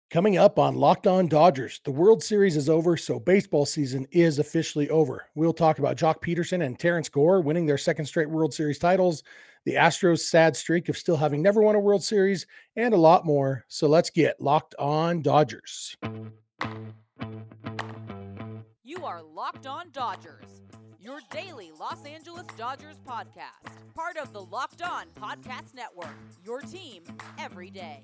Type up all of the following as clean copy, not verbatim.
Coming up on Locked On Dodgers, the World Series is over, so baseball season is officially over. We'll talk about Jock Peterson and Terrence Gore winning their second straight World Series titles, the Astros' sad streak of still having never won a World Series, and a lot more. So let's get Locked On Dodgers. You are Locked On Dodgers, your daily Los Angeles Dodgers podcast. Part of the Locked On Podcast Network, your team every day.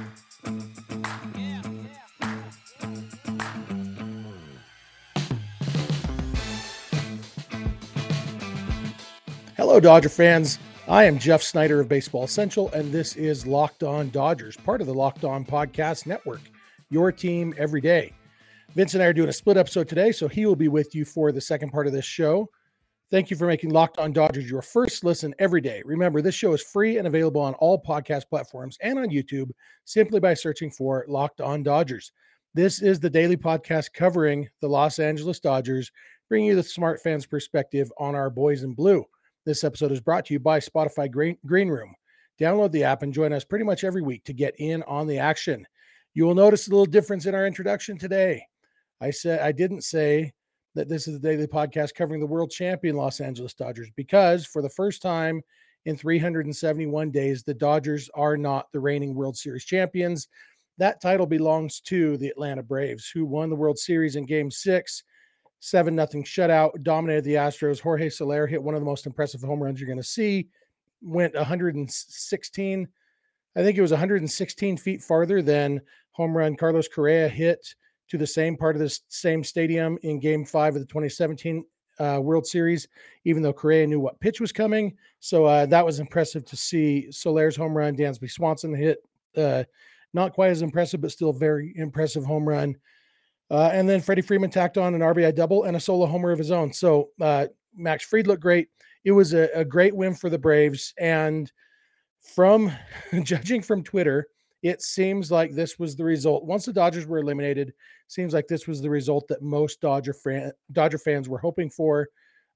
Hello, Dodger fans. I am Jeff Snyder of Baseball Essential, and this is Locked On Dodgers, part of the Locked On Podcast Network, your team every day. Vince and I are doing a split episode today, so he will be with you for the second part of this show. Thank you for making Locked On Dodgers your first listen every day. Remember, this show is free and available on all podcast platforms and on YouTube simply by searching for Locked On Dodgers. This is the daily podcast covering the Los Angeles Dodgers, bringing you the smart fans' perspective on our boys in blue. This episode is brought to you by Spotify Green Room. Download the app and join us pretty much every week to get in on the action. You will notice a little difference in our introduction today. I didn't say that this is the daily podcast covering the world champion Los Angeles Dodgers because for the first time in 371 days, the Dodgers are not the reigning World Series champions. That title belongs to the Atlanta Braves, who won the World Series in Game 6. 7-0 shutout, dominated the Astros. Jorge Soler hit one of the most impressive home runs you're going to see. Went 116, I think it was 116 feet farther than home run Carlos Correa hit to the same part of this same stadium in Game 5 of the 2017 World Series, even though Correa knew what pitch was coming. So that was impressive to see. Soler's home run, Dansby Swanson hit not quite as impressive, but still very impressive home run. And then Freddie Freeman tacked on an RBI double and a solo homer of his own. So Max Fried looked great. It was a great win for the Braves. And from judging from Twitter, it seems like this was the result. Once the Dodgers were eliminated, seems like this was the result that most Dodger fans were hoping for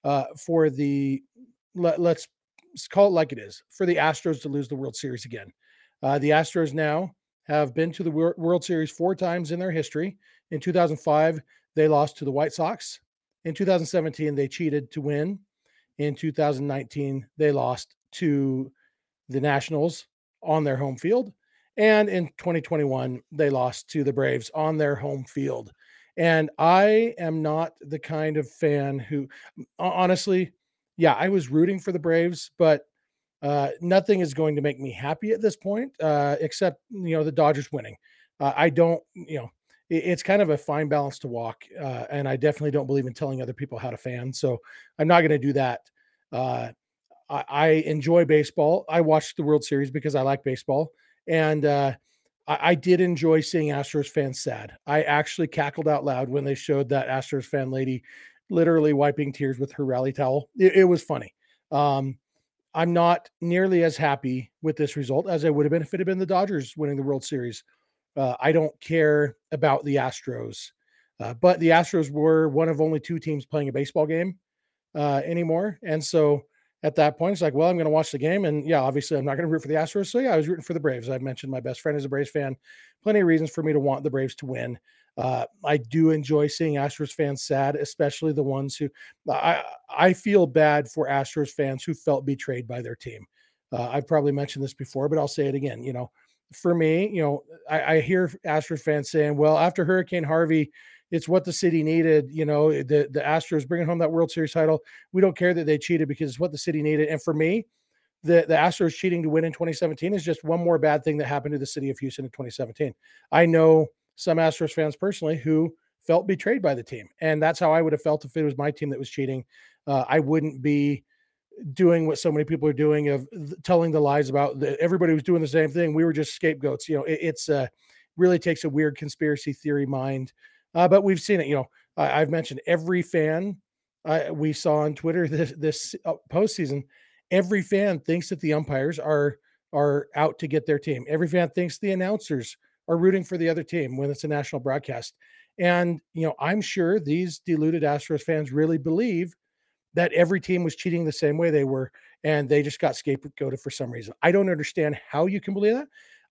the, let's call it like it is, for the Astros to lose the World Series again. The Astros now have been to the World Series 4 times in their history. In 2005, they lost to the White Sox. In 2017, they cheated to win. In 2019, they lost to the Nationals on their home field. And in 2021, they lost to the Braves on their home field. And I am not the kind of fan who, honestly, yeah, I was rooting for the Braves, but nothing is going to make me happy at this point, except, the Dodgers winning. I don't, it's kind of a fine balance to walk. And I definitely don't believe in telling other people how to fan. So I'm not going to do that. I enjoy baseball. I watched the World Series because I like baseball. And I did enjoy seeing Astros fans sad. I actually cackled out loud when they showed that Astros fan lady literally wiping tears with her rally towel. It was funny. I'm not nearly as happy with this result as I would have been if it had been the Dodgers winning the World Series. I don't care about the Astros, but the Astros were one of only 2 teams playing a baseball game anymore. And so at that point, it's like, well, I'm going to watch the game. And yeah, obviously I'm not going to root for the Astros. So yeah, I was rooting for the Braves. I've mentioned my best friend is a Braves fan. Plenty of reasons for me to want the Braves to win. I do enjoy seeing Astros fans sad, especially the ones who I feel bad for Astros fans who felt betrayed by their team. I've probably mentioned this before, but I'll say it again. For me, I hear Astros fans saying, well, after Hurricane Harvey, it's what the city needed. The Astros bringing home that World Series title. We don't care that they cheated because it's what the city needed. And for me, the Astros cheating to win in 2017 is just one more bad thing that happened to the city of Houston in 2017. I know some Astros fans personally who felt betrayed by the team. And that's how I would have felt if it was my team that was cheating. I wouldn't be doing what so many people are doing of telling the lies about everybody was doing the same thing. We were just scapegoats. It's really takes a weird conspiracy theory mind. But we've seen it, I've mentioned every fan we saw on Twitter this postseason. Every fan thinks that the umpires are out to get their team. Every fan thinks the announcers are rooting for the other team when it's a national broadcast. And, I'm sure these deluded Astros fans really believe that every team was cheating the same way they were, and they just got scapegoated for some reason. I don't understand how you can believe that.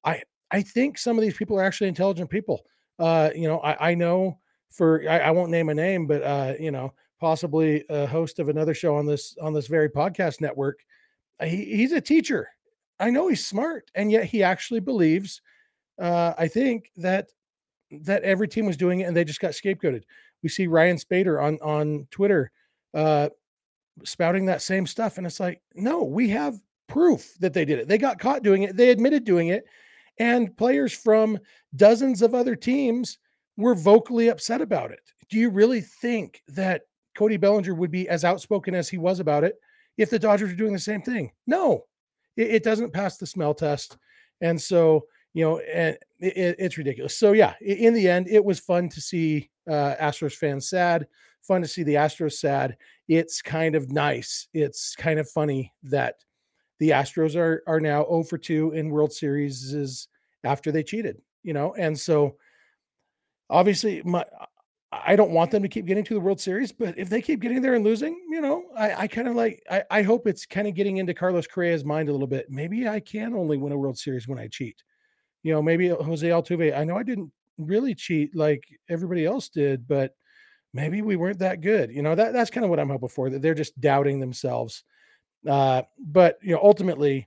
I think some of these people are actually intelligent people. I know I won't name a name, but possibly a host of another show on this very podcast network. He's a teacher. I know he's smart, and yet he actually believes. I think that every team was doing it, and they just got scapegoated. We see Ryan Spader on Twitter uh, spouting that same stuff, and it's like, no, we have proof that they did it. They got caught doing it. They admitted doing it, and players from dozens of other teams were vocally upset about it. Do you really think that Cody Bellinger would be as outspoken as he was about it if the Dodgers were doing the same thing? No, it doesn't pass the smell test. And so, and it's ridiculous. So, yeah, in the end, it was fun to see Astros fans sad, fun to see the Astros sad. It's kind of nice. It's kind of funny that the Astros are now 0 for 2 in World Series after they cheated, and so obviously I don't want them to keep getting to the World Series, but if they keep getting there and losing, I kind of I hope it's kind of getting into Carlos Correa's mind a little bit. Maybe I can only win a World Series when I cheat. Maybe Jose Altuve. I know I didn't really cheat like everybody else did, but maybe we weren't that good. That's kind of what I'm hoping for, that they're just doubting themselves. But ultimately,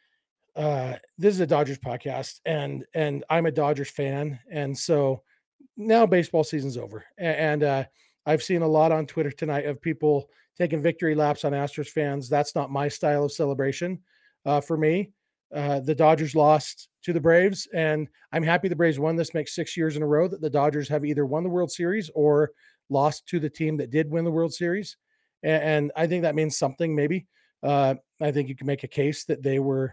this is a Dodgers podcast, and I'm a Dodgers fan, and so now baseball season's over, and I've seen a lot on Twitter tonight of people taking victory laps on Astros fans. That's not my style of celebration. For me, the Dodgers lost to the Braves, and I'm happy the Braves won. This makes 6 years in a row that the Dodgers have either won the World Series or lost to the team that did win the World Series, and I think that means something. Maybe I think you can make a case that they were,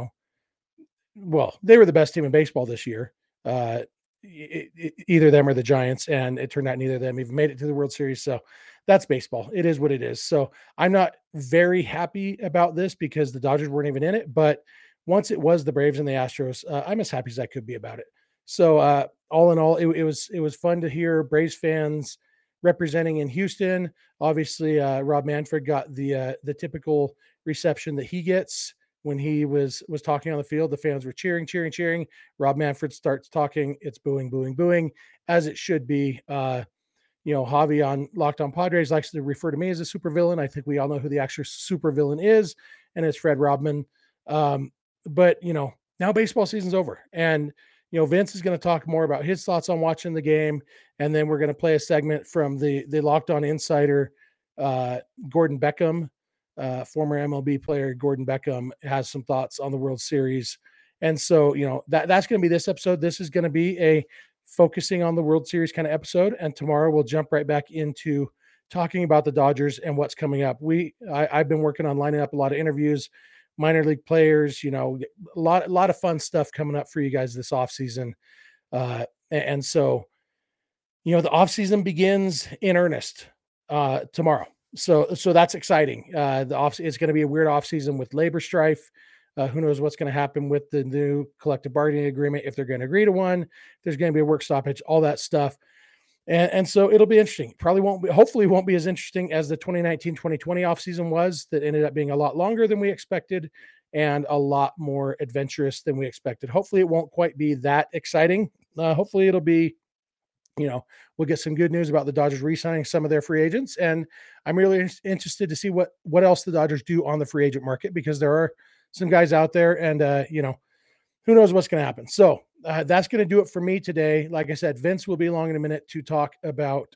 they were the best team in baseball this year. Uh, Either them or the Giants, and it turned out neither of them even made it to the World Series. So that's baseball. It is what it is. So I'm not very happy about this because the Dodgers weren't even in it. But once it was the Braves and the Astros, I'm as happy as I could be about it. So all in all, it was fun to hear Braves fans representing in Houston. Obviously, Rob Manfred got the typical reception that he gets when he was talking on the field. The fans were cheering, cheering, cheering. Rob Manfred starts talking. It's booing, booing, booing, as it should be. Javi on Locked On Padres likes to refer to me as a supervillain. I think we all know who the actual supervillain is, and it's Fred Rodman. But now baseball season's over, and Vince is going to talk more about his thoughts on watching the game, and then we're going to play a segment from the Locked On insider, Gordon Beckham. Former MLB player Gordon Beckham has some thoughts on the World Series. And so, that's going to be this episode. This is going to be a focusing on the World Series kind of episode. And tomorrow we'll jump right back into talking about the Dodgers and what's coming up. I've been working on lining up a lot of interviews, minor league players, a lot of fun stuff coming up for you guys this offseason. And so, the offseason begins in earnest tomorrow. So that's exciting. It's going to be a weird offseason with labor strife. Who knows what's going to happen with the new collective bargaining agreement, if they're going to agree to one, if there's going to be a work stoppage, all that stuff. And so it'll be interesting. Hopefully won't be as interesting as the 2019-2020 offseason was, that ended up being a lot longer than we expected and a lot more adventurous than we expected. Hopefully it won't quite be that exciting. Hopefully it'll be, we'll get some good news about the Dodgers re-signing some of their free agents. And I'm really interested to see what else the Dodgers do on the free agent market, because there are some guys out there, and, who knows what's going to happen. So that's going to do it for me today. Like I said, Vince will be along in a minute to talk about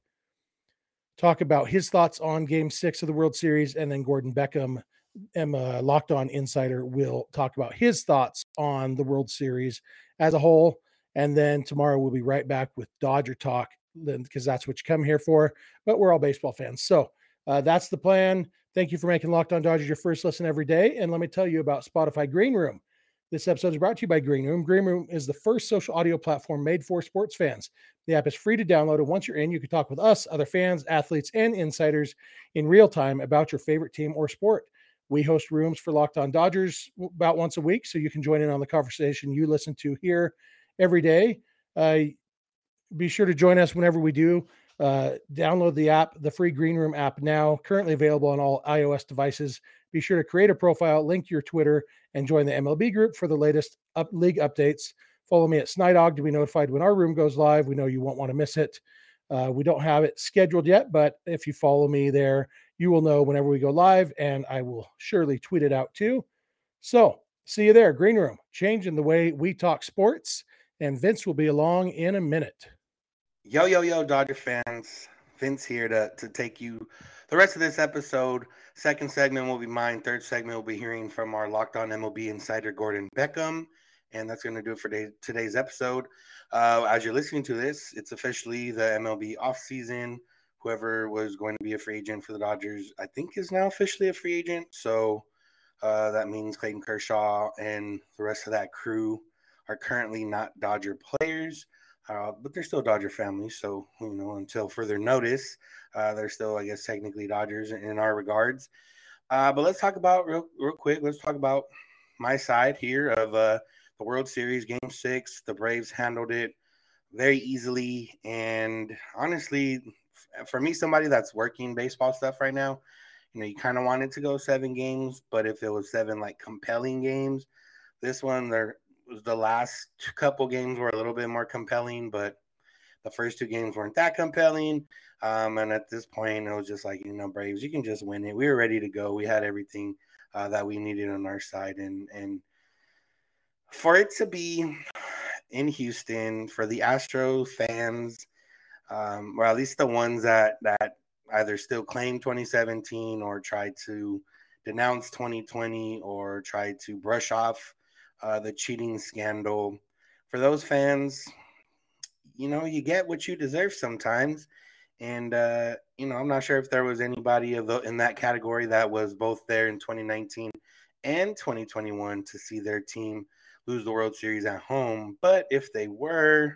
his thoughts on Game 6 of the World Series, and then Gordon Beckham, Locked On Insider, will talk about his thoughts on the World Series as a whole. And then tomorrow we'll be right back with Dodger talk, because that's what you come here for. But we're all baseball fans. So that's the plan. Thank you for making Locked On Dodgers your first listen every day. And let me tell you about Spotify Green Room. This episode is brought to you by Green Room. Green Room is the first social audio platform made for sports fans. The app is free to download, and once you're in, you can talk with us, other fans, athletes, and insiders in real time about your favorite team or sport. We host rooms for Locked On Dodgers about once a week, so you can join in on the conversation you listen to here every day. Be sure to join us whenever we do. Download the app, the free Green Room app now, currently available on all iOS devices. Be sure to create a profile, link your Twitter, and join the MLB group for the latest league updates. Follow me at Snydog to be notified when our room goes live. We know you won't want to miss it. We don't have it scheduled yet, but if you follow me there, you will know whenever we go live, and I will surely tweet it out too. So see you there, Green Room, changing the way we talk sports, and Vince will be along in a minute. Yo, Dodger fans. Vince here to take you the rest of this episode. Second segment will be mine. Third segment will be hearing from our Locked On MLB insider, Gordon Beckham. And that's going to do it for today's episode. As you're listening to this, it's officially the MLB offseason. Whoever was going to be a free agent for the Dodgers, I think, is now officially a free agent. So that means Clayton Kershaw and the rest of that crew are currently not Dodger players. But they're still Dodger family, so until further notice, they're still, I guess, technically Dodgers in our regards. But let's talk about real quick. Let's talk about my side here of the World Series Game 6. The Braves handled it very easily, and honestly, for me, somebody that's working baseball stuff right now, you kind of wanted to go 7 games, but if it was 7 like compelling games, this one the last couple games were a little bit more compelling, but the first 2 games weren't that compelling. And at this point, it was just like, Braves, you can just win it. We were ready to go. We had everything that we needed on our side. And for it to be in Houston, for the Astro fans, or at least the ones that either still claim 2017 or tried to denounce 2020 or tried to brush off the cheating scandal. For those fans, you get what you deserve sometimes. And, I'm not sure if there was anybody in that category that was both there in 2019 and 2021 to see their team lose the World Series at home. But if they were,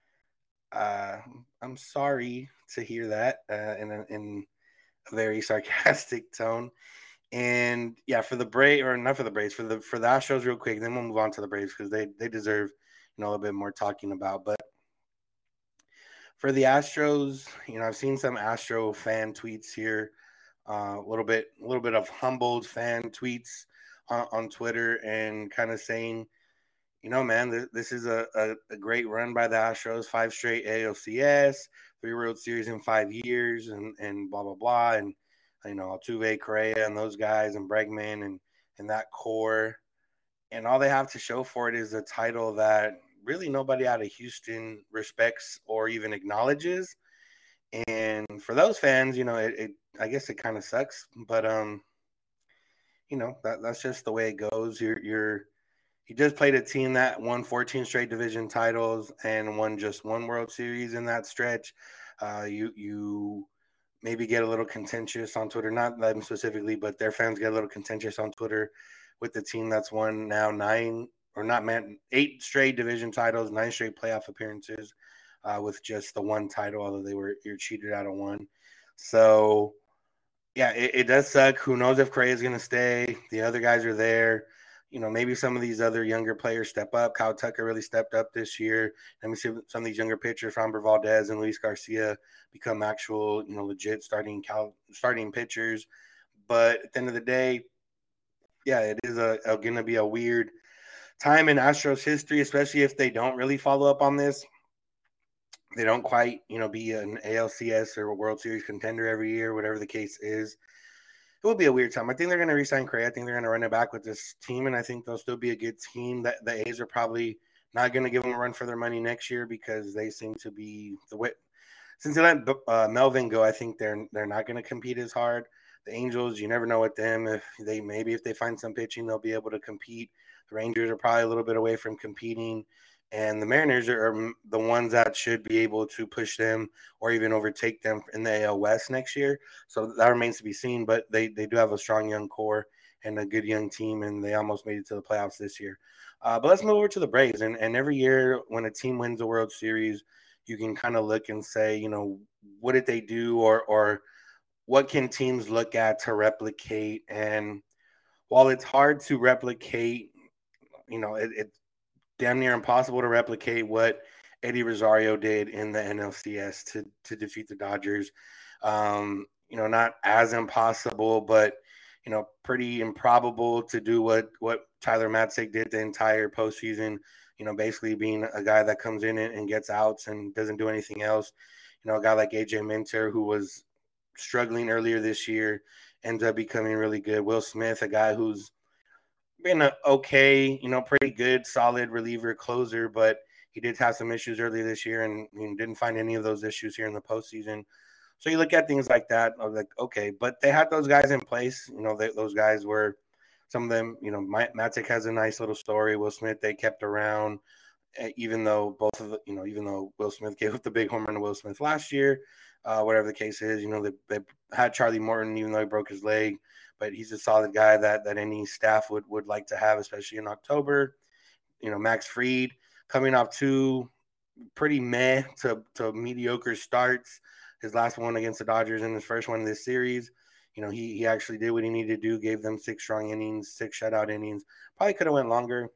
I'm sorry to hear that in a very sarcastic tone. And yeah, for the Braves, or not for the Braves, for the Astros, real quick. Then we'll move on to the Braves because they deserve a little bit more talking about. But for the Astros, I've seen some Astro fan tweets here, a little bit of humbled fan tweets on Twitter, and kind of saying, man, this is a great run by the Astros. 5 straight ALCS, 3 World Series in 5 years, and blah blah blah, and Altuve, Correa, and those guys, and Bregman, and that core, and all they have to show for it is a title that really nobody out of Houston respects or even acknowledges. And for those fans, it I guess it kind of sucks, but that's just the way it goes. You just played a team that won 14 straight division titles and won just 1 World Series in that stretch. You maybe get a little contentious on Twitter, not them specifically, but their fans get a little contentious on Twitter with the team that's won now 8 straight division titles, 9 straight playoff appearances, with just the 1 title, although you're cheated out of 1. So yeah, it does suck. Who knows if Correa is going to stay? The other guys are there. Maybe some of these other younger players step up. Kyle Tucker really stepped up this year. Let me see some of these younger pitchers, Framber Valdez and Luis Garcia, become actual, legit starting pitchers. But at the end of the day, yeah, it is going to be a weird time in Astros history, especially if they don't really follow up on this. They don't quite, be an ALCS or a World Series contender every year, whatever the case is. It will be a weird time. I think they're going to re-sign Correa. I think they're going to run it back with this team, and I think they'll still be a good team. That the A's are probably not going to give them a run for their money next year because they seem to be the way. Since they let Melvin go, I think they're not going to compete as hard. The Angels, you never know with them. If they find some pitching, they'll be able to compete. The Rangers are probably a little bit away from competing. And the Mariners are the ones that should be able to push them or even overtake them in the AL West next year. So that remains to be seen. But they do have a strong young core and a good young team, and they almost made it to the playoffs this year. But let's move over to the Braves. And every year when a team wins a World Series, you can kind of look and say, what did they do or what can teams look at to replicate? And while it's hard to replicate, it's damn near impossible to replicate what Eddie Rosario did in the NLCS to defeat the Dodgers. Not as impossible, but pretty improbable to do what Tyler Matzek did the entire postseason. Basically being a guy that comes in and gets outs and doesn't do anything else. A guy like AJ Minter, who was struggling earlier this year, ends up becoming really good. Will Smith, a guy who's been a okay, pretty good, solid reliever closer, but he did have some issues earlier this year and didn't find any of those issues here in the postseason. So you look at things like that, I was like, okay, but they had those guys in place. Those guys were some of them. Matzek has a nice little story. Will Smith, they kept around, even though even though Will Smith gave up the big home run to Will Smith last year, whatever the case is, they had Charlie Morton, even though he broke his leg, but he's a solid guy that any staff would like to have, especially in October. Max Fried coming off two pretty meh to mediocre starts. His last one against the Dodgers and his first one in this series. He actually did what he needed to do, gave them 6 strong innings, 6 shutout innings. Probably could have went longer.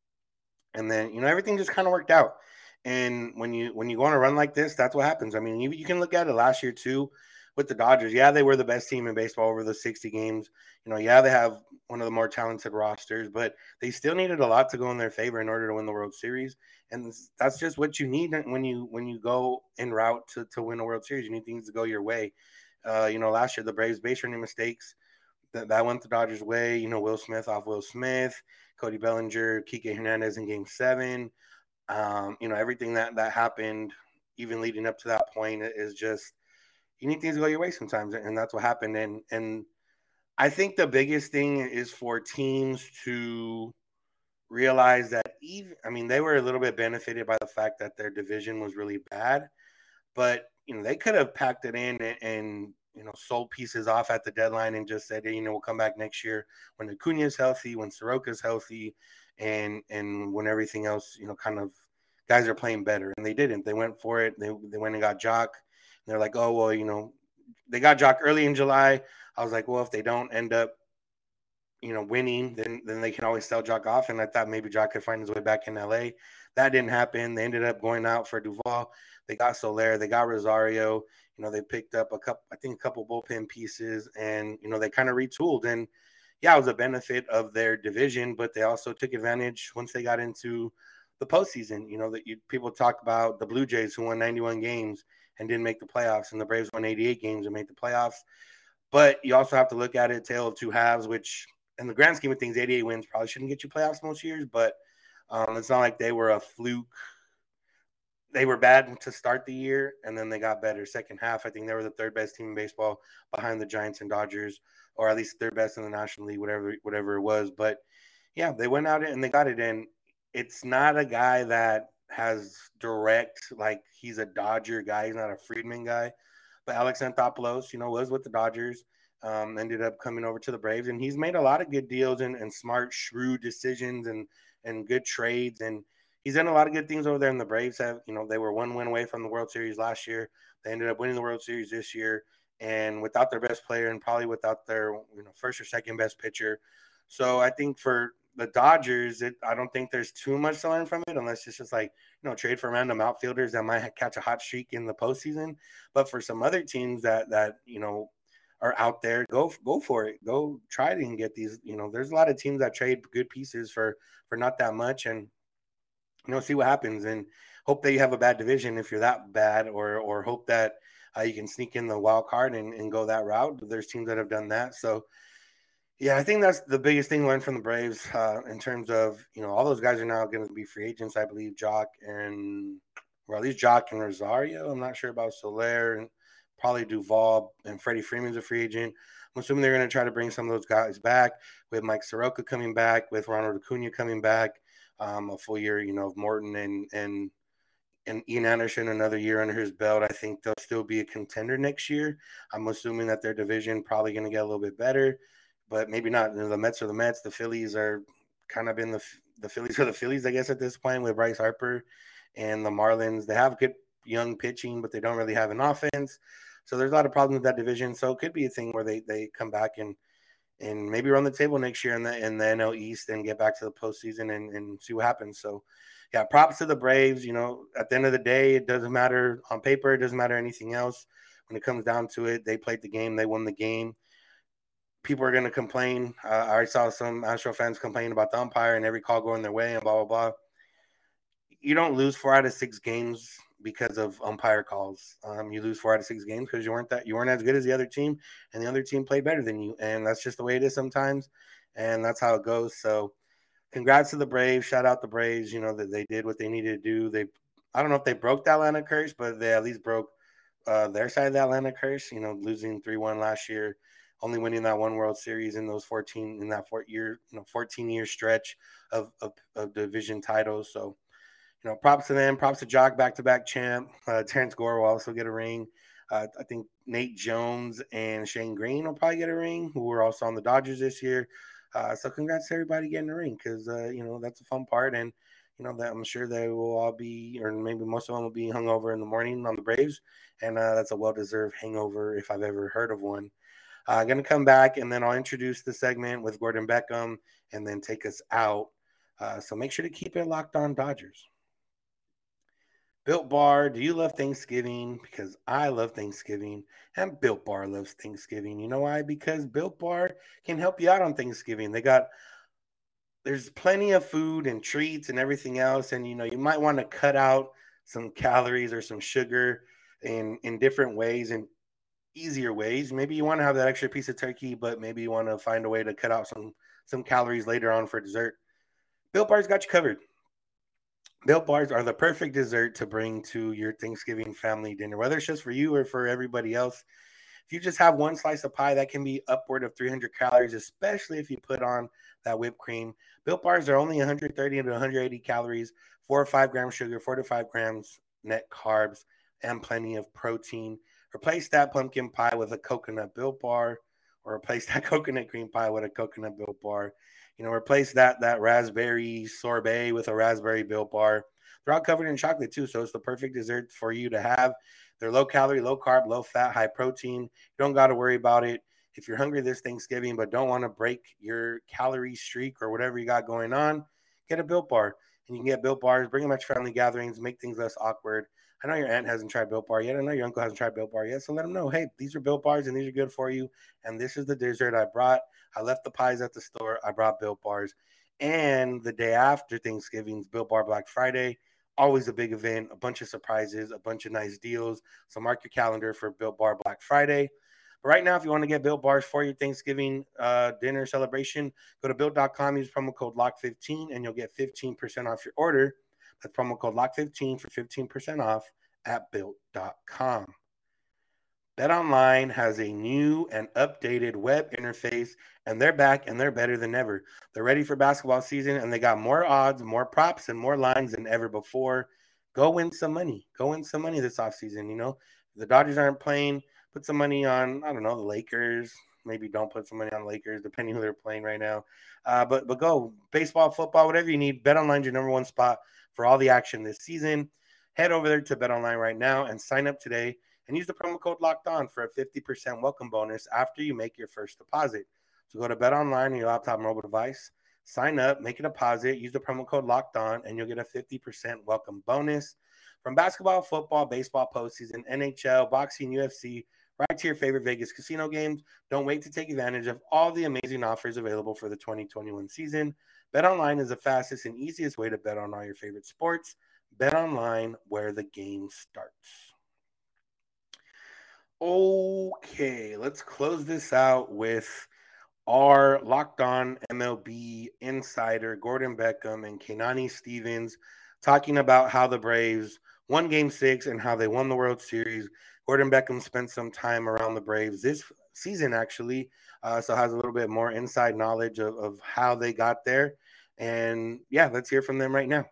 And then, everything just kind of worked out. And when you go on a run like this, that's what happens. I mean, you can look at it last year too with the Dodgers. Yeah, they were the best team in baseball over the 60 games. Yeah, they have one of the more talented rosters, but they still needed a lot to go in their favor in order to win the World Series. And that's just what you need when you go en route to win a World Series. You need things to go your way. Last year the Braves base running mistakes that went the Dodgers' way. Will Smith off Will Smith, Cody Bellinger, Kike Hernandez in Game 7. Everything that happened, even leading up to that point, is just you need things to go your way sometimes, and that's what happened. And I think the biggest thing is for teams to realize that they were a little bit benefited by the fact that their division was really bad, but they could have packed it in and sold pieces off at the deadline and just said, hey, we'll come back next year when Acuna is healthy, when Soroka's healthy, and when everything else, kind of guys are playing better. And they didn't. They went for it. They went and got Jock. And they're like, oh, well, they got Jock early in July. I was like, well, if they don't end up, winning, then they can always sell Jock off. And I thought maybe Jock could find his way back in LA. That didn't happen. They ended up going out for Duvall. They got Soler. They got Rosario. They picked up a couple bullpen pieces, and they kind of retooled. And yeah, it was a benefit of their division, but they also took advantage once they got into the postseason. People talk about the Blue Jays who won 91 games and didn't make the playoffs, and the Braves won 88 games and made the playoffs. But you also have to look at it, tale of two halves, which in the grand scheme of things, 88 wins probably shouldn't get you playoffs most years, but it's not like they were a fluke. They were bad to start the year, and then they got better. Second half, I think they were the third best team in baseball behind the Giants and Dodgers, or at least third best in the National League, whatever it was. But yeah, they went out and they got it in. It's not a guy that has direct, like he's a Dodger guy. He's not a Friedman guy. But Alex Anthopoulos, was with the Dodgers, ended up coming over to the Braves, and he's made a lot of good deals and smart, shrewd decisions and good trades. And he's done a lot of good things over there. And the Braves have, they were 1 win away from the World Series last year. They ended up winning the World Series this year, and without their best player and probably without their first or second best pitcher. So I think for the Dodgers, I don't think there's too much to learn from it, unless it's just like, trade for random outfielders that might catch a hot streak in the postseason. But for some other teams that are out there, go for it. Go try it and get these. There's a lot of teams that trade good pieces for not that much, and see what happens, and hope that you have a bad division if you're that bad, or hope that you can sneak in the wild card and go that route. There's teams that have done that. So yeah, I think that's the biggest thing learned from the Braves in terms of, all those guys are now going to be free agents. I believe Jock and Rosario. I'm not sure about Soler, and probably Duvall, and Freddie Freeman's a free agent. I'm assuming they're going to try to bring some of those guys back, with Mike Soroka coming back, with Ronald Acuna coming back, a full year, of Morton and Ian Anderson, another year under his belt. I think they'll still be a contender next year. I'm assuming that their division probably going to get a little bit better, but maybe not. The Mets are the Mets. The Phillies are kind of in the Phillies are the Phillies, I guess, at this point, with Bryce Harper, and the Marlins. They have good young pitching, but they don't really have an offense. So there's a lot of problems with that division. So it could be a thing where they come back and maybe run the table next year in the NL East and get back to the postseason and see what happens. So yeah, props to the Braves. At the end of the day, it doesn't matter on paper. It doesn't matter anything else. When it comes down to it, they played the game. They won the game. people are going to complain. I already saw some Astro fans complain about the umpire and every call going their way and blah, blah, blah. You don't lose 4 out of 6 games because of umpire calls. You lose 4 out of 6 games because you weren't as good as the other team, and the other team played better than you, and that's just the way it is sometimes, and that's how it goes. So, congrats to the Braves. Shout out the Braves. That they did what they needed to do. I don't know if they broke the Atlanta curse, but they at least broke their side of the Atlanta curse. Losing 3-1 last year, only winning that one World Series in those 14-year stretch of division titles. So props to them. Props to Jock, back-to-back champ. Terrence Gore will also get a ring. I think Nate Jones and Shane Green will probably get a ring, who were also on the Dodgers this year. So congrats to everybody getting a ring, because that's a fun part, and that I'm sure they will all be, or maybe most of them will be hungover in the morning on the Braves, and that's a well-deserved hangover if I've ever heard of one. I'm going to come back, and then I'll introduce the segment with Gordon Beckham and then take us out. So make sure to keep it locked on Dodgers. Built Bar, do you love Thanksgiving? Because I love Thanksgiving, and Built Bar loves Thanksgiving. You know why? Because Built Bar can help you out on Thanksgiving. There's plenty of food and treats and everything else, and you might want to cut out some calories or some sugar in different ways and easier ways. Maybe you want to have that extra piece of turkey, but maybe you want to find a way to cut out some calories later on for dessert. Built Bar's got you covered. Built Bars are the perfect dessert to bring to your Thanksgiving family dinner, whether it's just for you or for everybody else. If you just have one slice of pie, that can be upward of 300 calories, especially if you put on that whipped cream. Built Bars are only 130 to 180 calories, 4 or 5 grams sugar, 4 to 5 grams net carbs, and plenty of protein. Replace that pumpkin pie with a coconut Built Bar, or replace that coconut cream pie with a coconut Built Bar. Replace that raspberry sorbet with a raspberry Built Bar. They're all covered in chocolate too, so it's the perfect dessert for you to have. They're low calorie, low carb, low fat, high protein. You don't got to worry about it. If you're hungry this Thanksgiving but don't want to break your calorie streak or whatever you got going on, get a Built Bar. And you can get Built Bars, bring them at your family gatherings, make things less awkward. I know your aunt hasn't tried Built Bar yet. I know your uncle hasn't tried Built Bar yet. So let them know, hey, these are Built Bars and these are good for you. And this is the dessert I brought. I left the pies at the store. I brought Built Bars. And the day after Thanksgiving's Built Bar Black Friday. Always a big event, a bunch of surprises, a bunch of nice deals. So mark your calendar for Built Bar Black Friday. But right now, if you want to get Built Bars for your Thanksgiving dinner celebration, go to Built.com, use promo code LOCK15, and you'll get 15% off your order. That's promo code LOCK15 for 15% off at Built.com. BetOnline has a new and updated web interface, and they're back and they're better than ever. They're ready for basketball season, and they got more odds, more props, and more lines than ever before. Go win some money. Go win some money this offseason. If the Dodgers aren't playing, put some money on, I don't know, the Lakers. Maybe don't put some money on Lakers, depending who they're playing right now. But go baseball, football, whatever you need. BetOnline's your number one spot for all the action this season. Head over there to BetOnline right now and sign up today. And use the promo code LOCKEDON for a 50% welcome bonus after you make your first deposit. So go to BetOnline on your laptop or mobile device, sign up, make a deposit, use the promo code LOCKEDON, and you'll get a 50% welcome bonus. From basketball, football, baseball postseason, NHL, boxing, UFC, right to your favorite Vegas casino games. Don't wait to take advantage of all the amazing offers available for the 2021 season. BetOnline is the fastest and easiest way to bet on all your favorite sports. BetOnline, where the game starts. Okay, let's close this out with our Locked On MLB insider, Gordon Beckham and Kainani Stevens, talking about how the Braves won Game 6 and how they won the World Series. Gordon Beckham spent some time around the Braves this season, actually, so has a little bit more inside knowledge of how they got there. And, yeah, let's hear from them right now.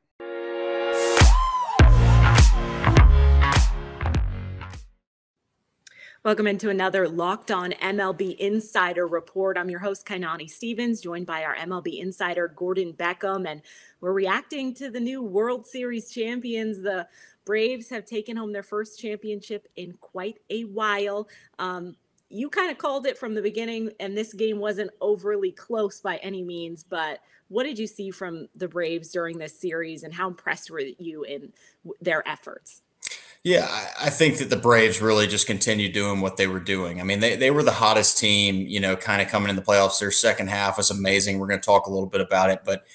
Welcome into another Locked On MLB Insider Report. I'm your host, Kainani Stevens, joined by our MLB Insider, Gordon Beckham, and we're reacting to the new World Series champions. The Braves have taken home their first championship in quite a while. You kind of called it from the beginning, and this game wasn't overly close by any means, but what did you see from the Braves during this series, and how impressed were you in their efforts? Yeah, I think that the Braves really just continued doing what they were doing. I mean, they were the hottest team, kind of coming in the playoffs. Their second half was amazing. We're going to talk a little bit about it, but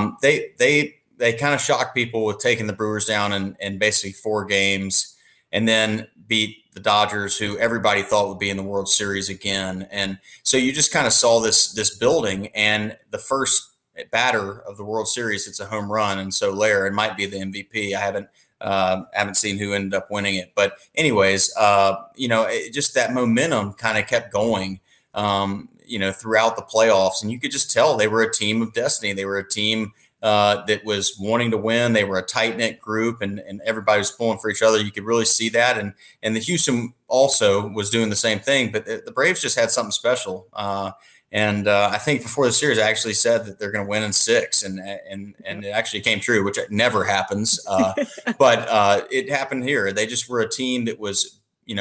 they kind of shocked people with taking the Brewers down in basically 4 games, and then beat the Dodgers, who everybody thought would be in the World Series again. And so you just kind of saw this building, and the first batter of the World Series, it's a home run, and so Soler, it might be the MVP. I haven't seen who ended up winning it, but anyways, just that momentum kind of kept going, throughout the playoffs, and you could just tell they were a team of destiny. They were a team that was wanting to win. They were a tight knit group, and everybody was pulling for each other. You could really see that, and the Houston also was doing the same thing. But the Braves just had something special. And I think before the series, I actually said that they're going to win in 6, and it actually came true, which never happens. But it happened here. They just were a team that was,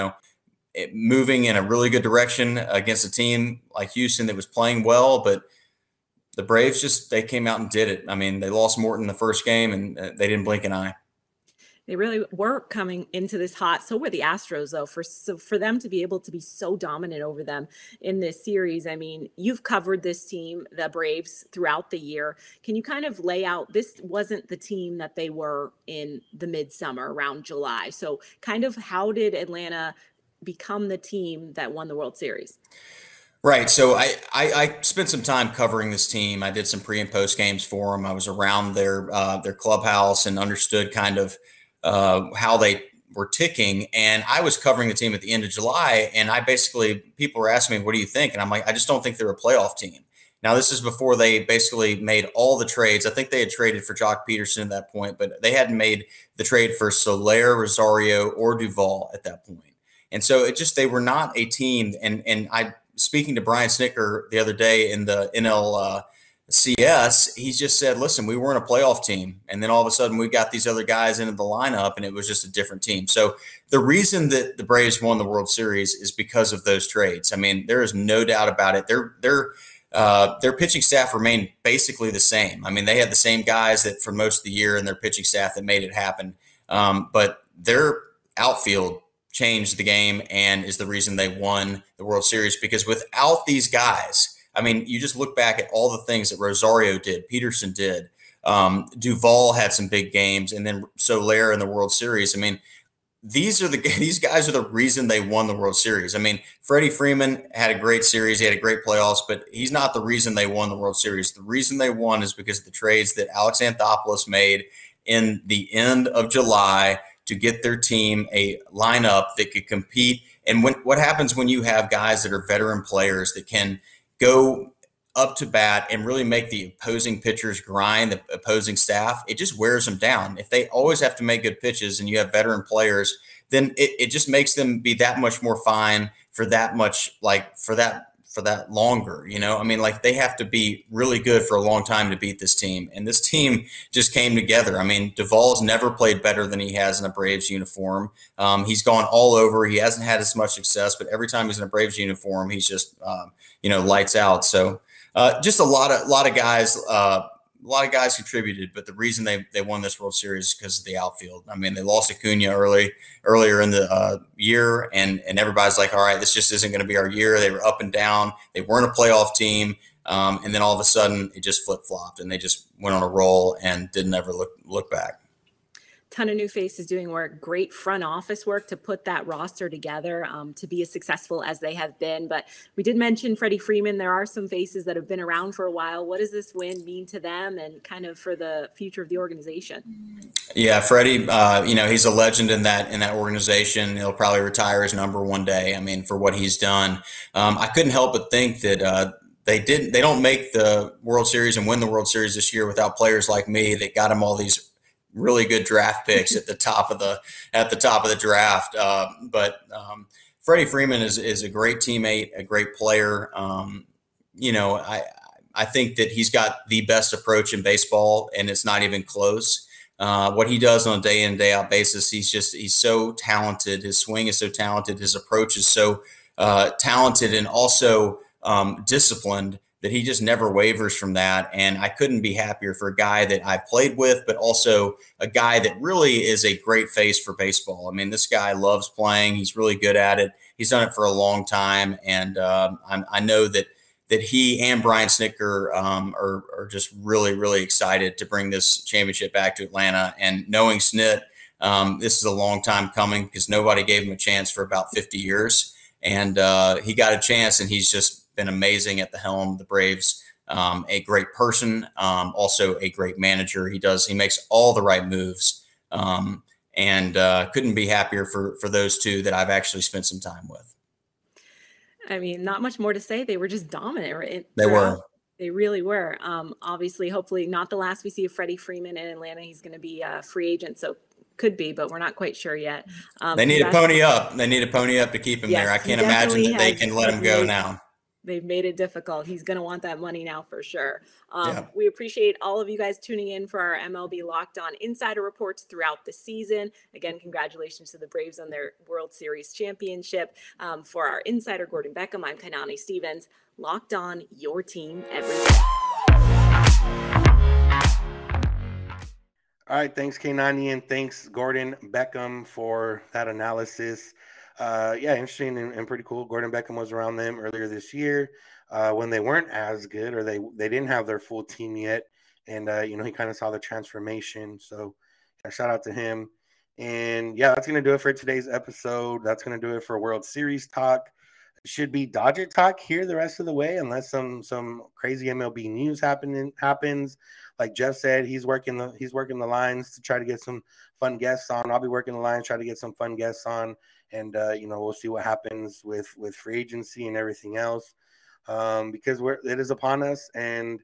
moving in a really good direction against a team like Houston that was playing well. But the Braves they came out and did it. I mean, they lost Morton the first game, and they didn't blink an eye. They really were coming into this hot. So were the Astros, though. For them to be able to be so dominant over them in this series, I mean, you've covered this team, the Braves, throughout the year. Can you kind of lay out, this wasn't the team that they were in the midsummer around July. So kind of how did Atlanta become the team that won the World Series? Right. So I spent some time covering this team. I did some pre and post games for them. I was around their clubhouse and understood kind of how they were ticking. And I was covering the team at the end of July. And people were asking me, what do you think? And I'm like, I just don't think they're a playoff team. Now, this is before they basically made all the trades. I think they had traded for Jock Peterson at that point, but they hadn't made the trade for Soler, Rosario, or Duvall at that point. And so they were not a team. And speaking to Brian Snitker the other day in the NLCS, he just said, listen, we weren't a playoff team. And then all of a sudden we got these other guys into the lineup, and it was just a different team. So the reason that the Braves won the World Series is because of those trades. I mean, there is no doubt about it. Their pitching staff remained basically the same. I mean, they had the same guys that for most of the year in their pitching staff that made it happen. But their outfield changed the game and is the reason they won the World Series, because without these guys, I mean, you just look back at all the things that Rosario did, Peterson did, Duvall had some big games, and then Soler in the World Series. I mean, these guys are the reason they won the World Series. I mean, Freddie Freeman had a great series. He had a great playoffs, but he's not the reason they won the World Series. The reason they won is because of the trades that Alex Anthopoulos made in the end of July to get their team a lineup that could compete. And what happens when you have guys that are veteran players that can go up to bat and really make the opposing pitchers grind, the opposing staff, it just wears them down. If they always have to make good pitches and you have veteran players, then it just makes them be that much more fine for that much, for that longer, I mean, they have to be really good for a long time to beat this team. And this team just came together. I mean, Duvall's never played better than he has in a Braves uniform. He's gone all over. He hasn't had as much success, but every time he's in a Braves uniform, he's just, lights out. So just a lot of guys contributed, but the reason they won this World Series is because of the outfield. I mean, they lost Acuna earlier in the year, and everybody's like, all right, this just isn't going to be our year. They were up and down. They weren't a playoff team. And then all of a sudden it just flip-flopped, and they just went on a roll and didn't ever look back. Ton of new faces doing work, great front office work to put that roster together to be as successful as they have been. But we did mention Freddie Freeman. There are some faces that have been around for a while. What does this win mean to them and kind of for the future of the organization? Yeah, Freddie, he's a legend in that organization. He'll probably retire his number one day. I mean, for what he's done. I couldn't help but think that they don't make the World Series and win the World Series this year without players like me that got him all these really good draft picks at the top of the draft. But Freddie Freeman is a great teammate, a great player. I think that he's got the best approach in baseball, and it's not even close. What he does on a day in, day out basis, he's so talented. His swing is so talented. His approach is so talented and also disciplined that he just never wavers from that. And I couldn't be happier for a guy that I've played with, but also a guy that really is a great face for baseball. I mean, this guy loves playing. He's really good at it. He's done it for a long time. And I know that he and Brian Snitker are just really, really excited to bring this championship back to Atlanta. And knowing Snit, this is a long time coming because nobody gave him a chance for about 50 years. And he got a chance, and he's just been amazing at the helm of the Braves. A great person, also a great manager. He makes all the right moves, and couldn't be happier for those two that I've actually spent some time with. I mean, not much more to say. They were just dominant. Right? They were. They really were. Obviously, hopefully not the last we see of Freddie Freeman in Atlanta. He's going to be a free agent, so could be, but we're not quite sure yet. They need to pony up. They need to pony up to keep him there. I can't imagine that they can let him go now. They've made it difficult. He's going to want that money now for sure. We appreciate all of you guys tuning in for our MLB Locked On Insider Reports throughout the season. Again, congratulations to the Braves on their World Series championship. For our insider, Gordon Beckham, I'm Kainani Stevens. Locked On, your team every day. All right, thanks Kainani, and thanks Gordon Beckham for that analysis. Interesting and pretty cool. Gordon Beckham was around them earlier this year when they weren't as good, or they didn't have their full team yet. And, he kind of saw the transformation. So shout out to him. And that's going to do it for today's episode. That's going to do it for World Series talk. It should be Dodger talk here the rest of the way, unless some crazy MLB news happens. Like Jeff said, he's working the lines to try to get some fun guests on. I'll be working the lines, try to get some fun guests on. And, we'll see what happens with free agency and everything else, because it is upon us. And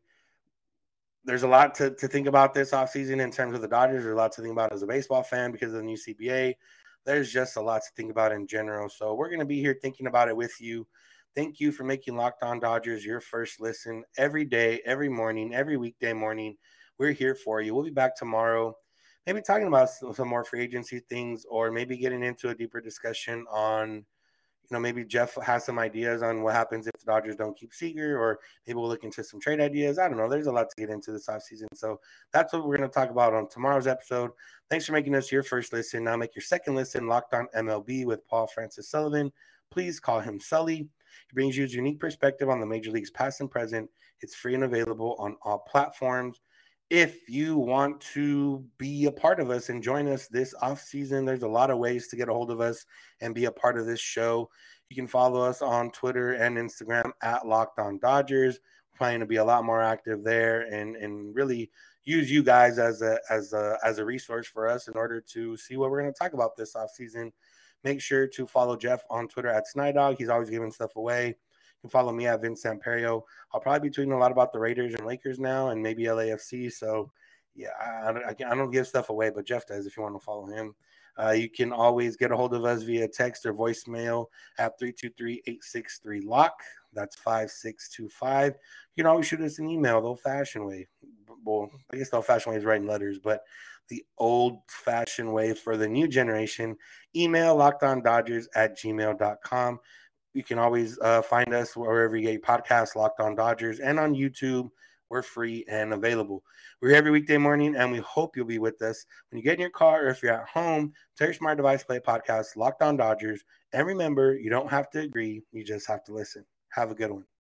there's a lot to think about this offseason in terms of the Dodgers. There's a lot to think about as a baseball fan because of the new CBA. There's just a lot to think about in general. So we're going to be here thinking about it with you. Thank you for making Locked On Dodgers your first listen every day, every morning, every weekday morning. We're here for you. We'll be back tomorrow, maybe talking about some more free agency things, or maybe getting into a deeper discussion on, maybe Jeff has some ideas on what happens if the Dodgers don't keep Seager, or maybe we'll look into some trade ideas. I don't know. There's a lot to get into this offseason. So that's what we're going to talk about on tomorrow's episode. Thanks for making us your first listen. Now make your second listen Locked On MLB with Paul Francis Sullivan. Please call him Sully. He brings you his unique perspective on the major leagues past and present. It's free and available on all platforms. If you want to be a part of us and join us this offseason, there's a lot of ways to get a hold of us and be a part of this show. You can follow us on Twitter and Instagram at Locked On Dodgers. We're planning to be a lot more active there and really use you guys as a resource for us in order to see what we're going to talk about this offseason. Make sure to follow Jeff on Twitter at Snydog. He's always giving stuff away. You can follow me at Vince Samperio. I'll probably be tweeting a lot about the Raiders and Lakers now, and maybe LAFC. So, I don't give stuff away, but Jeff does if you want to follow him. You can always get a hold of us via text or voicemail at 323-863-LOCK. That's 5625. You can always shoot us an email the old-fashioned way. Well, I guess the old-fashioned way is writing letters, but the old-fashioned way for the new generation, email lockedondodgers@gmail.com. You can always find us wherever you get podcasts, Locked On Dodgers, and on YouTube. We're free and available. We're here every weekday morning, and we hope you'll be with us. When you get in your car or if you're at home, tell your smart device, play podcast, Locked On Dodgers. And remember, you don't have to agree. You just have to listen. Have a good one.